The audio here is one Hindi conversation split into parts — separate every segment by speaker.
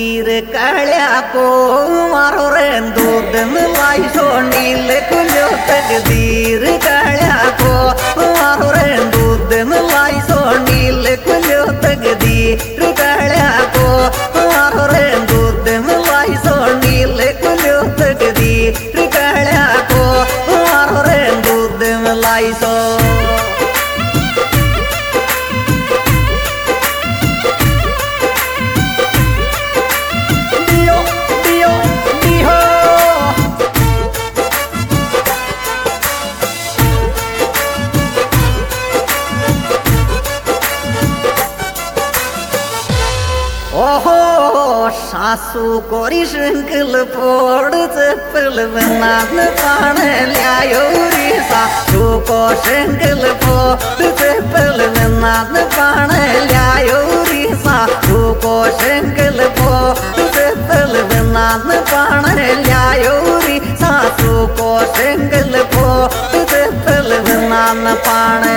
Speaker 1: बीजीर काळ्या को मारो रे दूध मिलाई सोनील कुलो तकदीर काळ्या को मारो रे दूध मिलाई सोनील कुलो तकदीर काळ्या को मारो रे दूध मिलाई सोनील कुलो तकदीर काळ्या को मारो रे दूध मिलाई सो ओहो सासू कोरी श्रृंखल फोड़ चप्पल बनान पान ल्यायो रे सासू को श्रृंखल फोड़ चप्पल बनान पान ल्यायो रे सासू को श्रृंखल फोड़ चप्पल बनान पान ल्यायो रे सासू को श्रृंखल फोड़ चप्पल बनान पान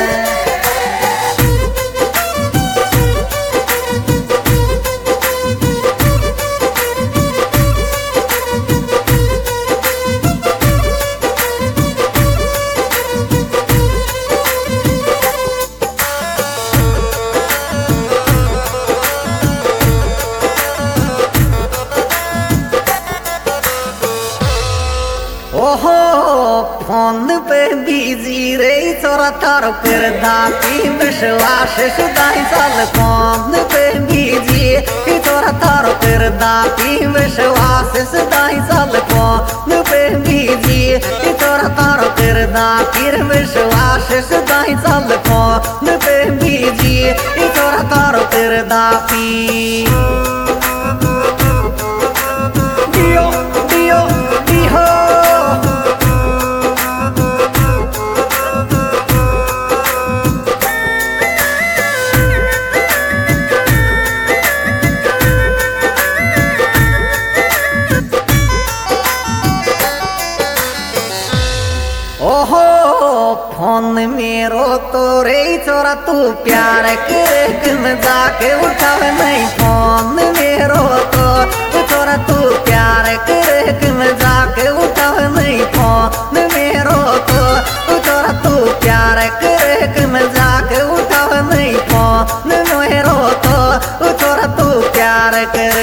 Speaker 1: ओहो फोन पे बिजी रे चोरा तारो कर दाती विश्वास सुदाई साल फोन पे बिजी चोरा तारो कर दाती विश्वास सुदाई साल फोन पे बिजी चोरा तारो कर दाती विश्वास सुदाई साल फोन पे बिजी चोरा तारो कर दाती ओहो फोन मेरो तो रे चोरा तू प्यार के जाके उठावे नहीं फोन मेरो तो चोरा तू प्यार के जाके उठावे नहीं फोन मेरो तो चोरा तू प्यार के जाके उठावे नहीं फोन मेरो तो चोरा तू प्यार करे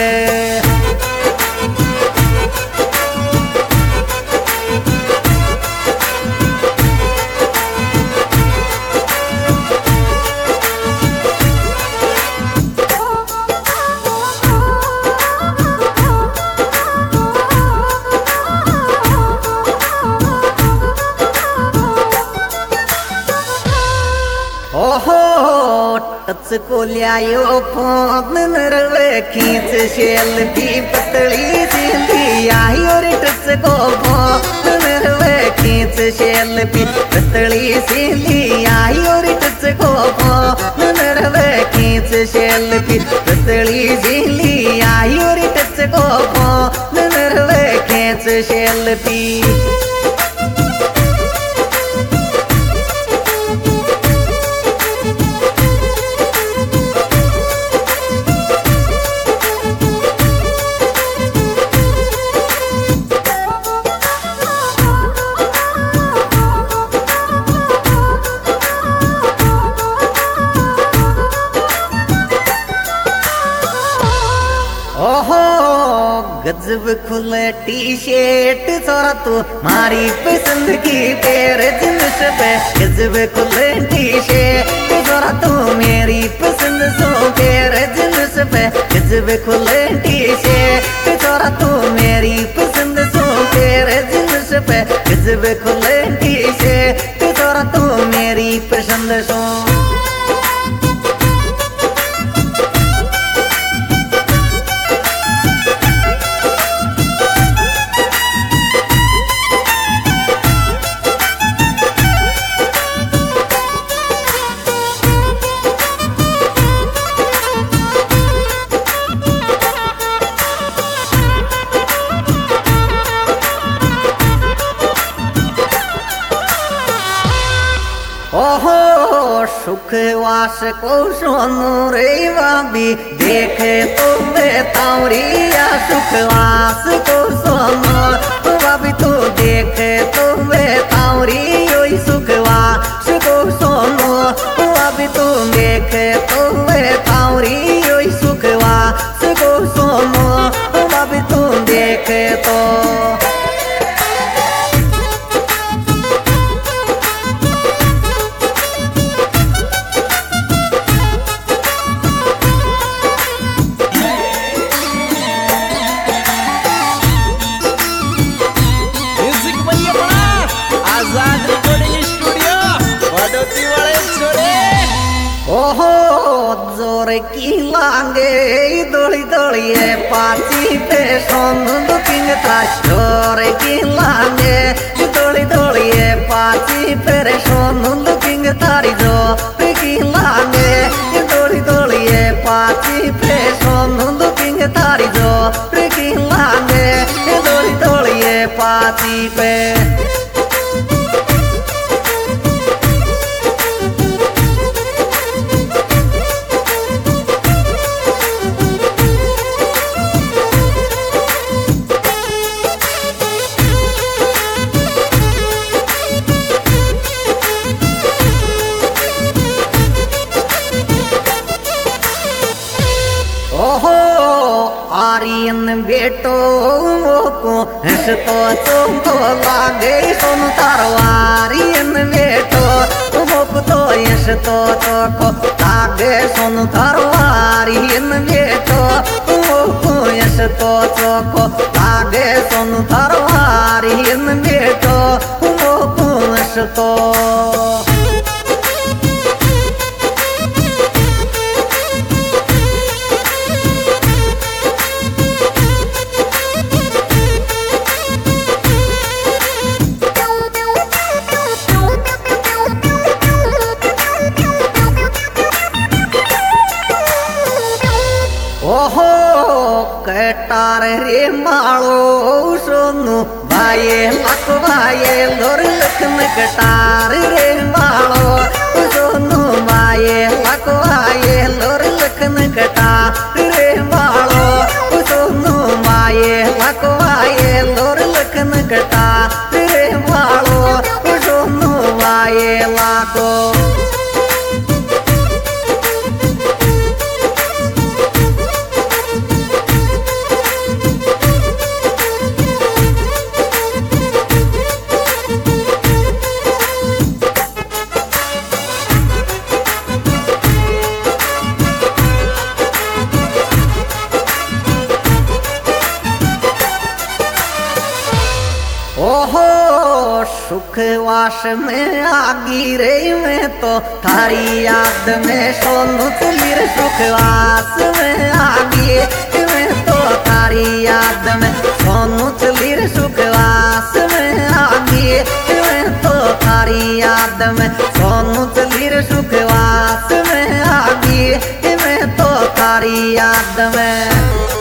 Speaker 1: ओहो टच को लियायो फोन नरवे खींच सेल्फी पतली सीधी आई और टच को फोन नरवे खींच सेल्फी पतली सीधी आई और टच को फोन नरवे खींच सेल्फी पतली सीधी आई और टच को फोन नरवे खींच सेल्फी ओहो गजब खुले टी शर्ट चोरा तू मारी पसंद की तेरे जिन्स पे गजब खुले टी शर्ट चोरा तू मेरी पसंद सो तेरे जिन्स पे गजब खुले टी शर्ट चोरा तू मेरी पसंद सो तेरे जिन्स पे गजब खुले टी शर्ट चोरा तू मेरी पसंद सो ओहो सुख वास को सोनू रे भाभी देखे तो मैं तावरी सुखवास को सोनो भाभी तू देखे तो वे तावरी योई सुखवास को सोनो भाभी तू देखे तो वे तावरी योई सुखवास को सोनो भाभी तू देखे तो जोर की लांगे दोड़ी दोड़िए पाची पे सोनू किंग था जोर की लांगे दोड़ी दोड़िए पाची पे सोनू किंग तारी जोर की लांगे दोड़ी दोड़िए पाची पे सोनू किंग तारी जोर की लांगे दोड़ी दोड़िए पाची पे आर्यन बेटो को हंसतो तुमको लागे सुन तारवारियन बेटो तुमको तो हंसतो को लागे सुन तारवारियन बेटो तुमको हंसतो को लागे सुन तारवारियन बेटो तुमको हंसतो कटार रे मालो सोनू भाई लख भाई लोर लखन कटार रे मालो सोनू भाई लख भाई लोर लखन कटार रे मालो सोनू भाई लख भाई लोर लखन कटार रे मालो सोनू भाई लाखो सुखवास में आगी रे मैं तो थारी याद में सोनू तुलिर सुखवास में आगी मैं तो थारी याद में सोनू तुलिर सुखवास में आगी मैं तो थारी याद में सोनू तुलिर सुखवास में आगी मैं तो थारी याद में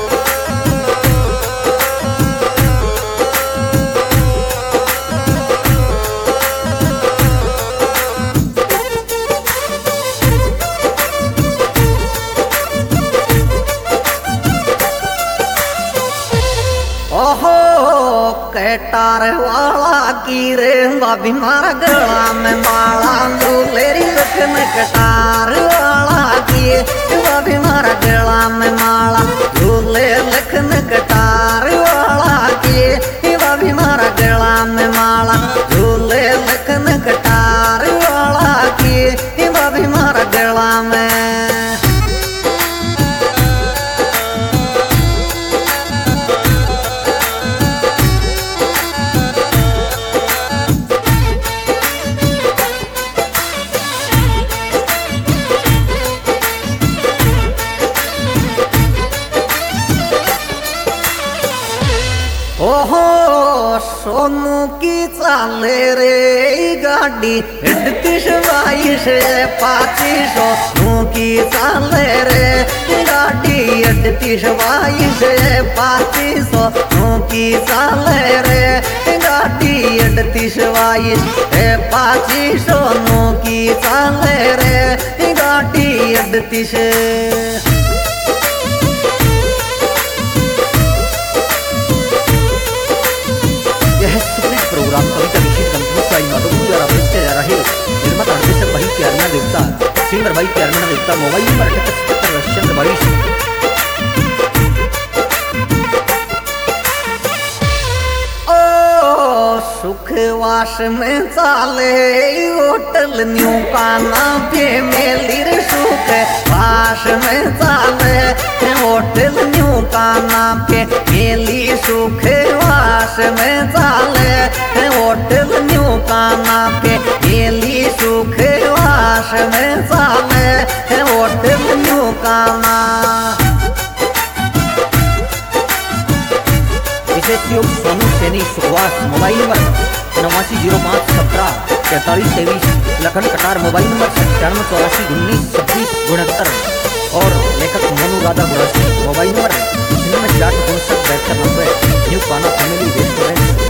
Speaker 1: कटार वाला की रे भाभी मारा गला में माला दूलेरी लखन कटार वाला की भाभी मारा गला में माला दूले लखन कटार वाला की भाभी मारा गला में माला दूले लखन कटार वाला की भाभी मारा गला में सोनू की चाले रे गाड़ी 38 पाची सोनू की चाले रे गाड़ी 38 पाची सोनू की चाले रे गाड़ी 38 पाची सोनू की चाले रे गाड़ी 38 भाई चेयरमैन देवता मोबाइल नंबर 7877 सुखवास में चाले होटल न्यू काना पे मेलिर सुख वास में चाले होटल न्यू काना पे मेली सुख वास में चाले होटल न्यू काना पे मेली सुख वास में चाले hotel new Kana Sonu Saini Sukhwas mobile number 8905174323 Lakhan Katar mobile number 9784192669 और लेखक Monu Radha Gurasi mobile number 96 new Kana family restaurant